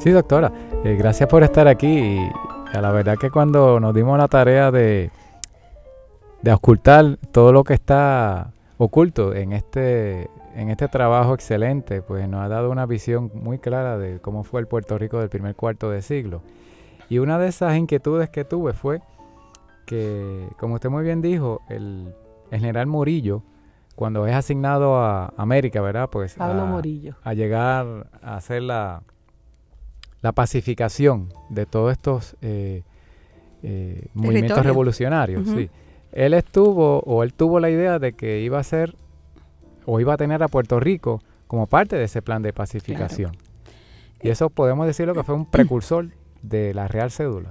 Sí, doctora, gracias por estar aquí. Y a la verdad que cuando nos dimos la tarea de ocultar todo lo que está oculto en este trabajo excelente, pues nos ha dado una visión muy clara de cómo fue el Puerto Rico del primer cuarto de siglo. Y una de esas inquietudes que tuve fue que, como usted muy bien dijo, el general Morillo, cuando es asignado a América, ¿verdad? Pues Pablo Morillo, a llegar a hacer la pacificación de todos estos movimientos revolucionarios. Sí. Él tuvo la idea de que iba a ser o iba a tener a Puerto Rico como parte de ese plan de pacificación. Claro. Y eso podemos decirlo que fue un precursor de la Real Cédula.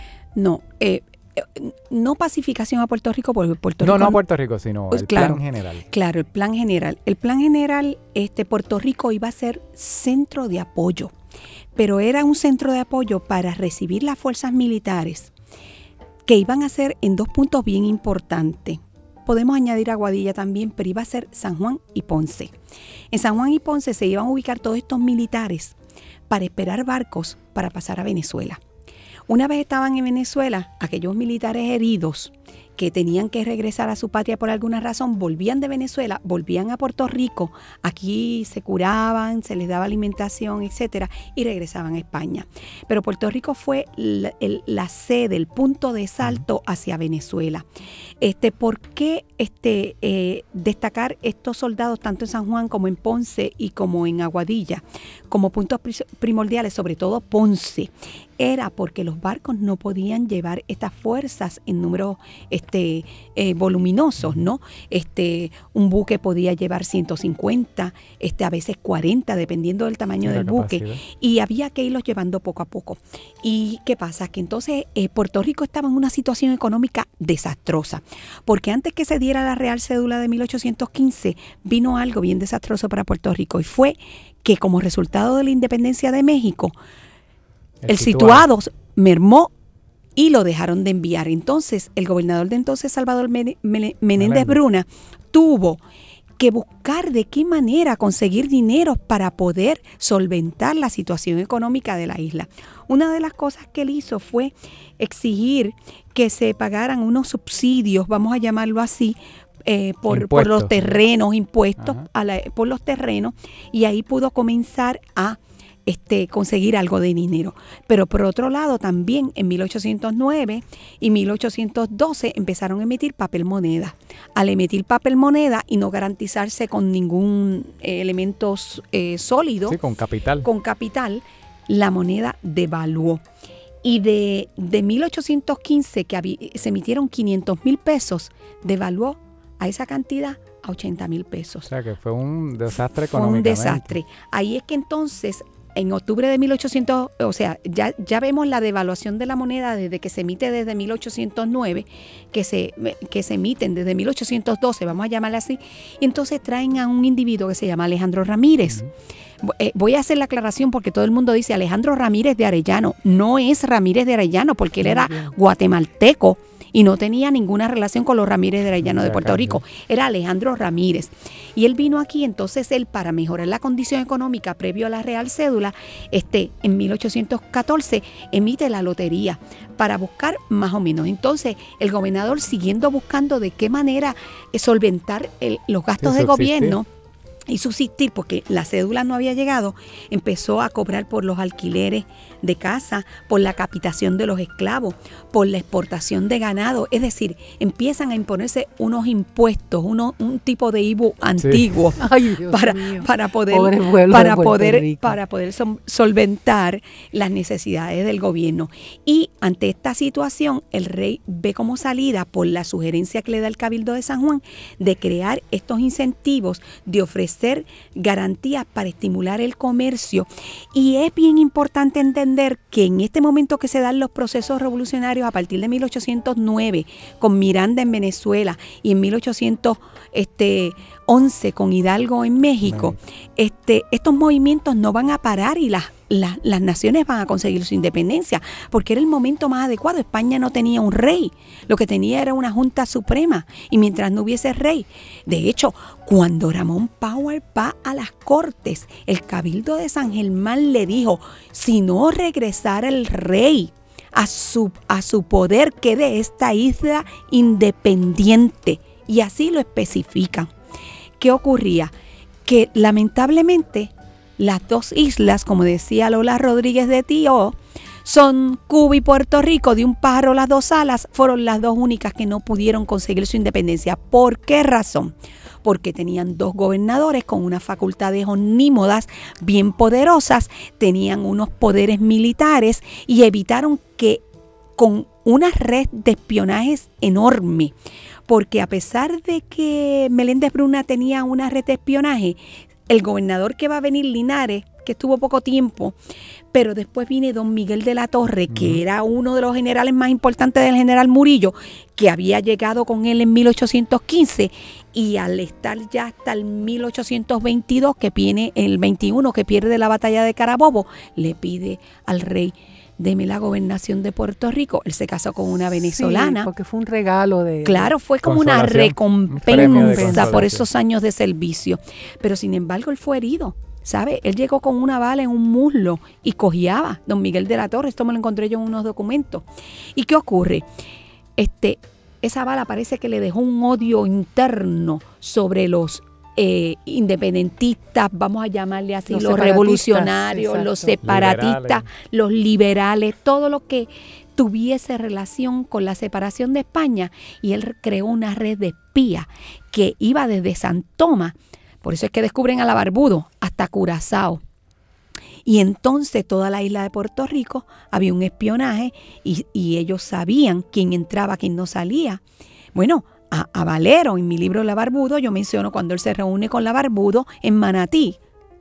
No pacificación a Puerto Rico, porque Puerto Rico... No a Puerto Rico, sino el plan general. Claro, el plan general. El plan general, Puerto Rico iba a ser centro de apoyo, pero era un centro de apoyo para recibir las fuerzas militares que iban a ser en 2 puntos bien importantes. Podemos añadir Aguadilla también, pero iba a ser San Juan y Ponce. En San Juan y Ponce se iban a ubicar todos estos militares para esperar barcos para pasar a Venezuela. Una vez estaban en Venezuela, aquellos militares heridos que tenían que regresar a su patria por alguna razón, volvían de Venezuela, volvían a Puerto Rico, aquí se curaban, se les daba alimentación, etcétera, y regresaban a España. Pero Puerto Rico fue la sede, el punto de salto hacia Venezuela. ¿Por qué destacar estos soldados tanto en San Juan como en Ponce y como en Aguadilla como puntos primordiales, sobre todo Ponce? Era porque los barcos no podían llevar estas fuerzas en números voluminosos, ¿no? Un buque podía llevar 150, a veces 40, dependiendo del tamaño del buque, y había que irlos llevando poco a poco. ¿Y qué pasa? Que entonces Puerto Rico estaba en una situación económica desastrosa, porque antes que se diera la Real Cédula de 1815, vino algo bien desastroso para Puerto Rico, y fue que como resultado de la independencia de México, el situado mermó y lo dejaron de enviar. Entonces, el gobernador de entonces, Salvador Menéndez Bruna, tuvo que buscar de qué manera conseguir dinero para poder solventar la situación económica de la isla. Una de las cosas que él hizo fue exigir que se pagaran unos subsidios, vamos a llamarlo así, por los terrenos, impuestos por los terrenos, y ahí pudo comenzar a conseguir algo de dinero. Pero por otro lado también en 1809 y 1812 empezaron a emitir papel moneda. Al emitir papel moneda y no garantizarse con ningún elemento sólido, sí, con capital, la moneda devaluó. Y de 1815 que se emitieron 500,000 pesos, devaluó a esa cantidad a 80,000 pesos. O sea que fue un desastre económicamente. Fue un desastre. Ahí es que entonces, en octubre de 1800, o sea, ya vemos la devaluación de la moneda desde que se emite desde 1809, que se emiten desde 1812, vamos a llamarla así, y entonces traen a un individuo que se llama Alejandro Ramírez. Voy a hacer la aclaración porque todo el mundo dice Alejandro Ramírez de Arellano. No es Ramírez de Arellano porque él era guatemalteco y no tenía ninguna relación con los Ramírez de Arellano de Puerto Rico. Era Alejandro Ramírez. Y él vino aquí, entonces él, para mejorar la condición económica previo a la Real Cédula, en 1814 emite la lotería para buscar más o menos. Entonces, el gobernador, siguiendo buscando de qué manera solventar los gastos de gobierno y subsistir, porque la cédula no había llegado, empezó a cobrar por los alquileres de casa, por la capitación de los esclavos, por la exportación de ganado. Es decir, empiezan a imponerse unos impuestos, un tipo de IVU antiguo para poder solventar las necesidades del gobierno. Y ante esta situación, el rey ve como salida, por la sugerencia que le da el Cabildo de San Juan, de crear estos incentivos, de ofrecer garantías para estimular el comercio. Y es bien importante entender que en este momento que se dan los procesos revolucionarios a partir de 1809, con Miranda en Venezuela, y en 1811 11 con Hidalgo en México, estos movimientos no van a parar y las naciones van a conseguir su independencia, porque era el momento más adecuado. España no tenía un rey, lo que tenía era una junta suprema, y mientras no hubiese rey, de hecho, cuando Ramón Powell va a las Cortes, el Cabildo de San Germán le dijo, si no regresara el rey a su poder, quede esta isla independiente, y así lo especifican. ¿Qué ocurría? Que lamentablemente las dos islas, como decía Lola Rodríguez de Tío, son Cuba y Puerto Rico, de un pájaro las dos alas, fueron las dos únicas que no pudieron conseguir su independencia. ¿Por qué razón? Porque tenían dos gobernadores con unas facultades omnímodas bien poderosas, tenían unos poderes militares y evitaron que con una red de espionajes enorme, porque a pesar de que Meléndez Bruna tenía una red de espionaje, el gobernador que va a venir, Linares, que estuvo poco tiempo, pero después viene don Miguel de la Torre, que era uno de los generales más importantes del general Murillo, que había llegado con él en 1815, y al estar ya hasta el 1822, que viene el 21, que pierde la batalla de Carabobo, le pide al rey, deme la gobernación de Puerto Rico. Él se casó con una venezolana. Sí, porque fue un regalo de... Claro, fue como una recompensa por esos años de servicio. Pero sin embargo, él fue herido, ¿sabe? Él llegó con una bala en un muslo y cojeaba. Don Miguel de la Torre, esto me lo encontré yo en unos documentos. ¿Y qué ocurre? Esa bala parece que le dejó un odio interno sobre los independentistas, vamos a llamarle así, los revolucionarios, exacto, los separatistas, los liberales, todo lo que tuviese relación con la separación de España, y él creó una red de espías que iba desde San Tomás, por eso es que descubren a la Barbudo, hasta Curazao. Y entonces toda la isla de Puerto Rico había un espionaje y ellos sabían quién entraba, quién no salía. Bueno, a Valero, en mi libro La Barbudo, yo menciono cuando él se reúne con la Barbudo en Manatí.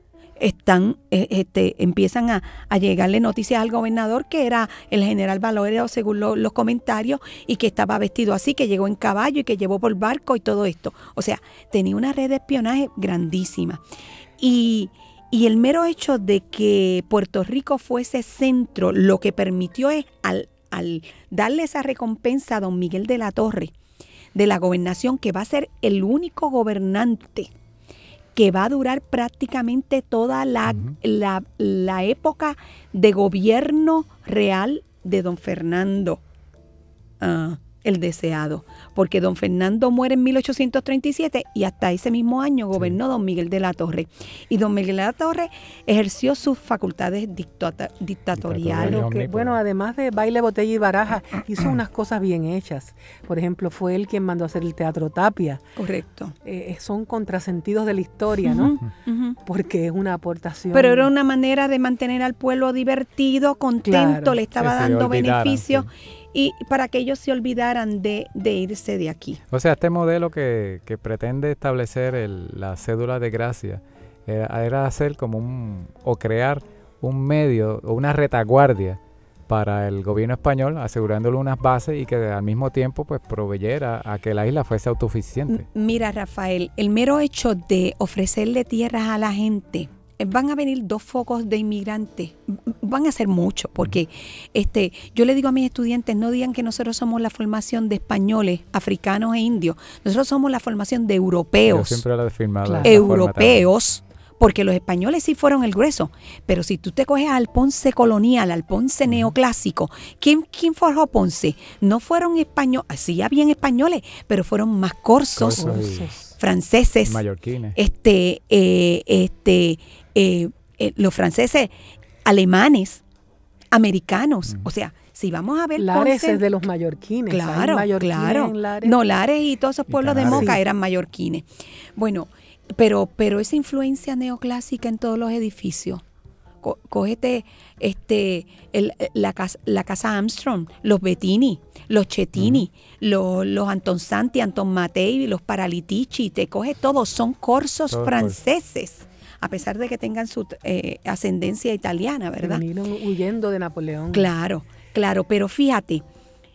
Empiezan a llegarle noticias al gobernador que era el general Valero, según los comentarios, y que estaba vestido así, que llegó en caballo y que llevó por barco y todo esto. O sea, tenía una red de espionaje grandísima. Y el mero hecho de que Puerto Rico fuese centro, lo que permitió es, al darle esa recompensa a don Miguel de la Torre, de la gobernación, que va a ser el único gobernante que va a durar prácticamente toda la época de gobierno real de don Fernando el Deseado, porque don Fernando muere en 1837 y hasta ese mismo año gobernó don Miguel de la Torre. Y don Miguel de la Torre ejerció sus facultades dictatoriales. Bueno, además de baile, botella y baraja, hizo unas cosas bien hechas. Por ejemplo, fue él quien mandó a hacer el Teatro Tapia. Correcto. Son contrasentidos de la historia, ¿no? Porque es una aportación. Pero era una manera de mantener al pueblo divertido, contento, claro, le estaba dando beneficios. Sí. Y para que ellos se olvidaran de irse de aquí. O sea, este modelo que pretende establecer la cédula de gracia era hacer como crear un medio o una retaguardia para el gobierno español, asegurándole unas bases y que al mismo tiempo pues proveyera a que la isla fuese autosuficiente. Mira, Rafael, el mero hecho de ofrecerle tierras a la gente, van a venir 2 focos de inmigrantes, van a ser muchos, porque yo le digo a mis estudiantes, no digan que nosotros somos la formación de españoles, africanos e indios, nosotros somos la formación de europeos. Yo siempre lo he afirmado. Claro. Europeos, porque los españoles sí fueron el grueso, pero si tú te coges al Ponce colonial, al Ponce neoclásico, ¿quién forjó Ponce? No fueron españoles, sí habían españoles, pero fueron más corsos. Franceses, mallorquines, los franceses, alemanes, americanos, o sea, si vamos a ver Lares es de los mallorquines. Claro, claro. Lares. No, Lares y todos esos pueblos de Moca eran mallorquines. Bueno, pero esa influencia neoclásica en todos los edificios. Cógete la casa Armstrong, los Bettini, los Chetini, los Anton Santi, Anton Matei, los Paralitici, te coge todos, son corsos franceses, a pesar de que tengan su ascendencia italiana, ¿verdad? Vinieron huyendo de Napoleón. Claro, pero fíjate,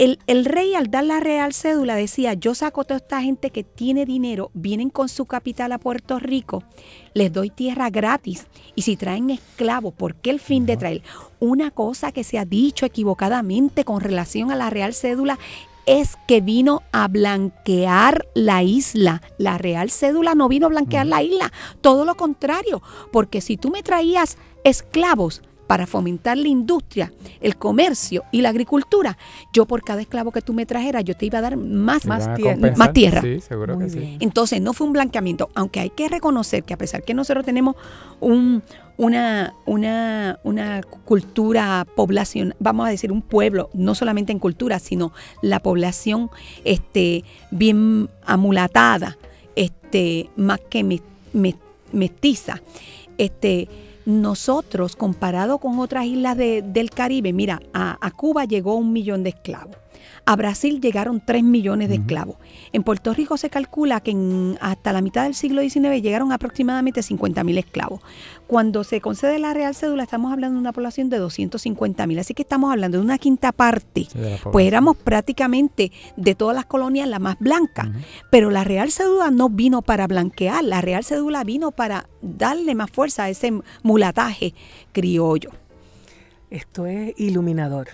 El rey al dar la real cédula decía, yo saco a toda esta gente que tiene dinero, vienen con su capital a Puerto Rico, les doy tierra gratis y si traen esclavos, ¿por qué el fin de traer? Una cosa que se ha dicho equivocadamente con relación a la real cédula es que vino a blanquear la isla. La real cédula no vino a blanquear la isla, todo lo contrario, porque si tú me traías esclavos para fomentar la industria, el comercio y la agricultura, yo por cada esclavo que tú me trajeras, yo te iba a dar más tierra. Sí, seguro que sí. Entonces no fue un blanqueamiento, aunque hay que reconocer que a pesar que nosotros tenemos una cultura poblacional, vamos a decir un pueblo, no solamente en cultura, sino la población bien amulatada, más que mestiza, nosotros, comparado con otras islas del Caribe, mira, a Cuba llegó 1 millón de esclavos. A Brasil llegaron 3 millones de esclavos. En Puerto Rico se calcula que hasta la mitad del siglo XIX llegaron aproximadamente 50,000 esclavos. Cuando se concede la real cédula estamos hablando de una población de 250,000. Así que estamos hablando de una quinta parte. Pues éramos prácticamente de todas las colonias la más blanca. Pero la real cédula no vino para blanquear. La real cédula vino para darle más fuerza a ese mulataje criollo. Esto es iluminador.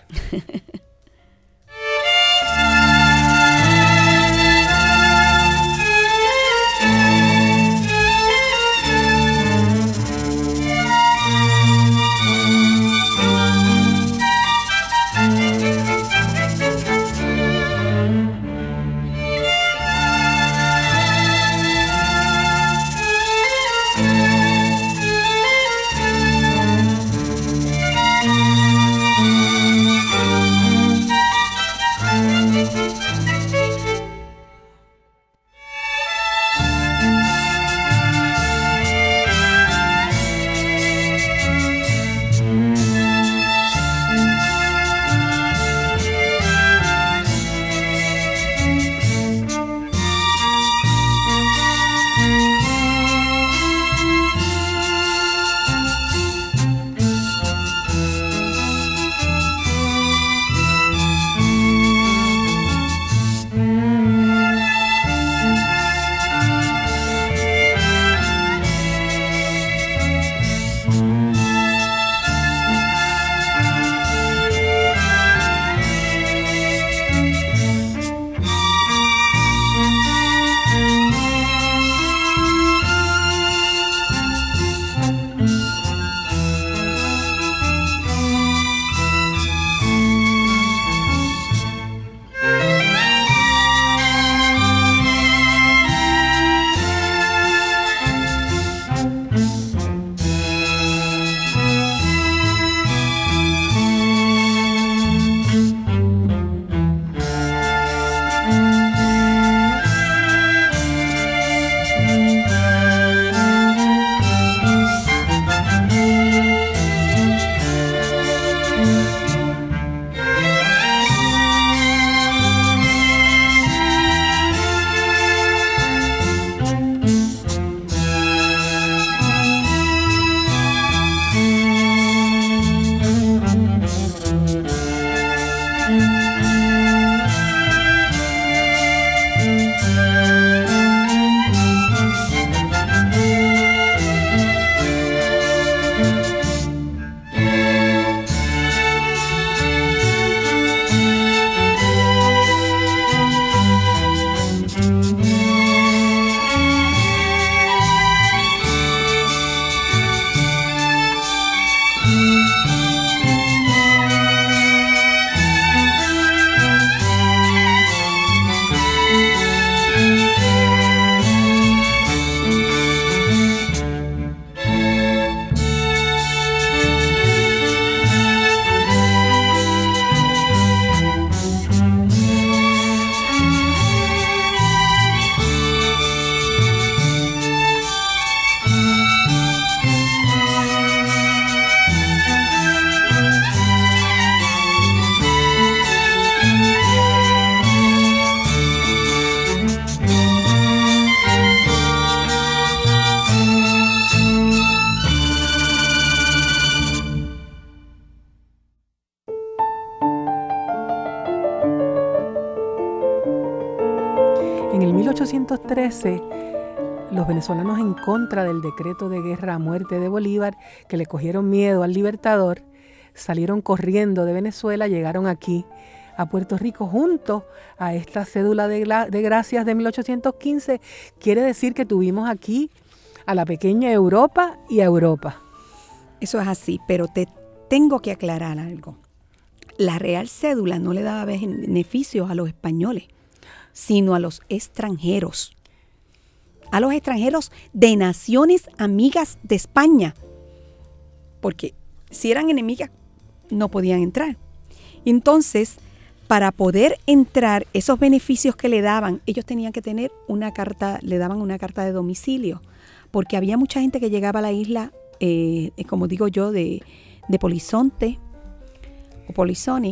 13, los venezolanos, en contra del decreto de guerra a muerte de Bolívar, que le cogieron miedo al Libertador, salieron corriendo de Venezuela, llegaron aquí a Puerto Rico junto a esta cédula de gracias de 1815. Quiere decir que tuvimos aquí a la pequeña Europa y a Europa. Eso es así, pero te tengo que aclarar algo. La Real Cédula no le daba beneficios a los españoles, sino a los extranjeros. A los extranjeros de naciones amigas de España. Porque si eran enemigas, no podían entrar. Entonces, para poder entrar, esos beneficios que le daban, ellos tenían que tener una carta, le daban una carta de domicilio. Porque había mucha gente que llegaba a la isla, como digo yo, de Polizonte o Polizone,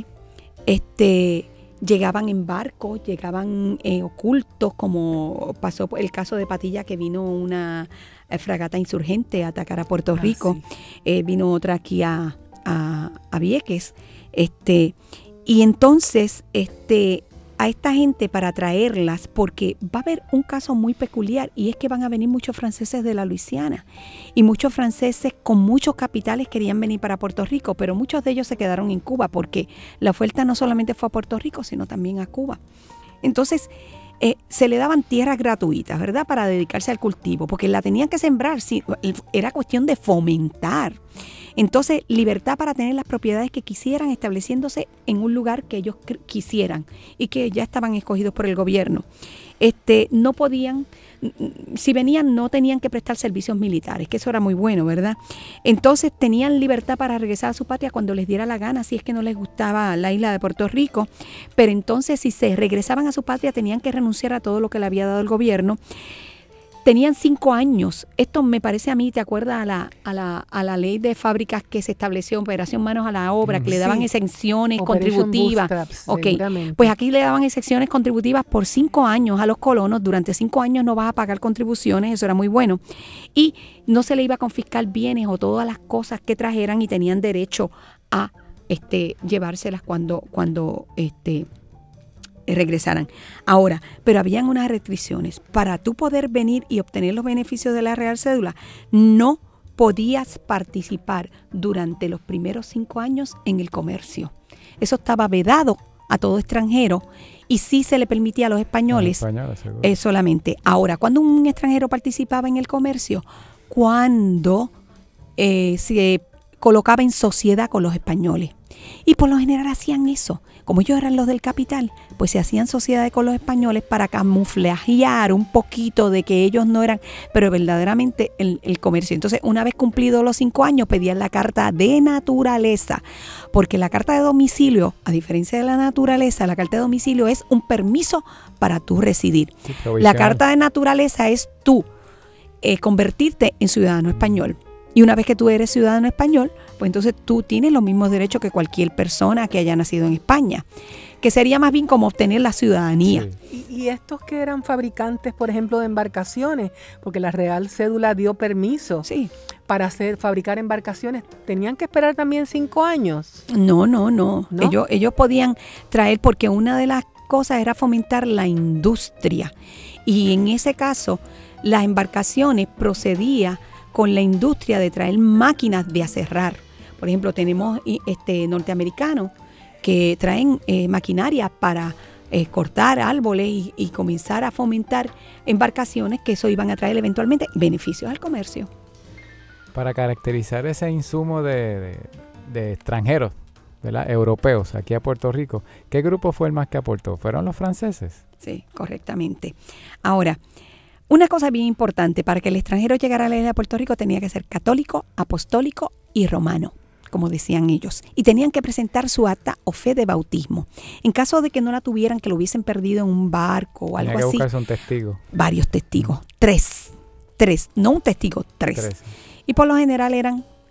llegaban en barcos, llegaban ocultos, como pasó el caso de Patilla, que vino una fragata insurgente a atacar a Puerto Rico, sí. Vino otra aquí a Vieques, y entonces a esta gente, para traerlas, porque va a haber un caso muy peculiar, y es que van a venir muchos franceses de la Luisiana, y muchos franceses con muchos capitales querían venir para Puerto Rico, pero muchos de ellos se quedaron en Cuba, porque la oferta no solamente fue a Puerto Rico, sino también a Cuba. Entonces, se le daban tierras gratuitas, ¿verdad?, para dedicarse al cultivo, porque la tenían que sembrar, sí, era cuestión de fomentar. Entonces, libertad para tener las propiedades que quisieran, estableciéndose en un lugar que ellos quisieran y que ya estaban escogidos por el gobierno. No podían, si venían, no tenían que prestar servicios militares, que eso era muy bueno, ¿verdad? Entonces, tenían libertad para regresar a su patria cuando les diera la gana, si es que no les gustaba la isla de Puerto Rico. Pero entonces, si se regresaban a su patria, tenían que renunciar a todo lo que le había dado el gobierno. Tenían 5 años. Esto me parece a mí, ¿te acuerdas a la ley de fábricas que se estableció, Operación Manos a la Obra, que le daban exenciones contributivas? Pues aquí le daban exenciones contributivas por 5 años a los colonos. Durante 5 años no vas a pagar contribuciones, eso era muy bueno. Y no se le iba a confiscar bienes o todas las cosas que trajeran, y tenían derecho a llevárselas cuando regresaran. Ahora, pero habían unas restricciones. Para tú poder venir y obtener los beneficios de la Real Cédula, no podías participar durante los primeros 5 años en el comercio. Eso estaba vedado a todo extranjero, y sí se le permitía a los españoles solamente. Ahora, cuando un extranjero participaba en el comercio, cuando se colocaba en sociedad con los españoles. Y por lo general hacían eso. Como ellos eran los del capital, pues se hacían sociedades con los españoles para camuflajear un poquito de que ellos no eran, pero verdaderamente el comercio. Entonces, una vez cumplidos los 5 años, pedían la carta de naturaleza, porque la carta de domicilio, a diferencia de la naturaleza, la carta de domicilio es un permiso para tú residir. Sí, la carta de naturaleza es tú convertirte en ciudadano español. Y una vez que tú eres ciudadano español, pues entonces tú tienes los mismos derechos que cualquier persona que haya nacido en España, que sería más bien como obtener la ciudadanía. Sí. Y estos que eran fabricantes, por ejemplo, de embarcaciones, porque la Real Cédula dio permiso para fabricar embarcaciones, ¿tenían que esperar también 5 años? No. Ellos podían traer, porque una de las cosas era fomentar la industria. Y en ese caso, las embarcaciones procedían con la industria de traer máquinas de aserrar. Por ejemplo, tenemos norteamericanos que traen maquinaria para cortar árboles y comenzar a fomentar embarcaciones, que eso iban a traer eventualmente beneficios al comercio. Para caracterizar ese insumo de extranjeros, ¿verdad?, europeos aquí a Puerto Rico, ¿qué grupo fue el más que aportó? ¿Fueron los franceses? Sí, correctamente. Ahora, una cosa bien importante: para que el extranjero llegara a la isla de Puerto Rico tenía que ser católico, apostólico y romano, como decían ellos, y tenían que presentar su acta o fe de bautismo. En caso de que no la tuvieran, que lo hubiesen perdido en un barco o algo así, tenía que buscarse un testigo. Varios testigos, 3, no un testigo, 3. Y por lo general eran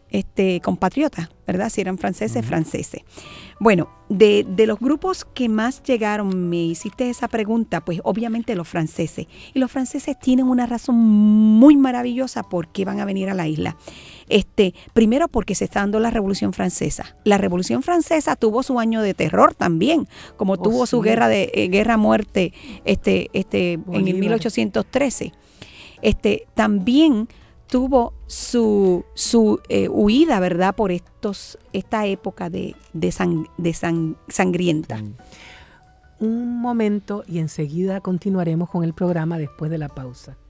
compatriotas, ¿verdad? Si eran franceses, franceses. Bueno, de los grupos que más llegaron, me hiciste esa pregunta, pues obviamente los franceses. Y los franceses tienen una razón muy maravillosa por qué van a venir a la isla. Primero porque se está dando la Revolución Francesa. La Revolución Francesa tuvo su año de terror también, como tuvo su guerra-muerte en el 1813. También tuvo su huida, ¿verdad?, por esta época de sangrienta. Un momento y enseguida continuaremos con el programa después de la pausa.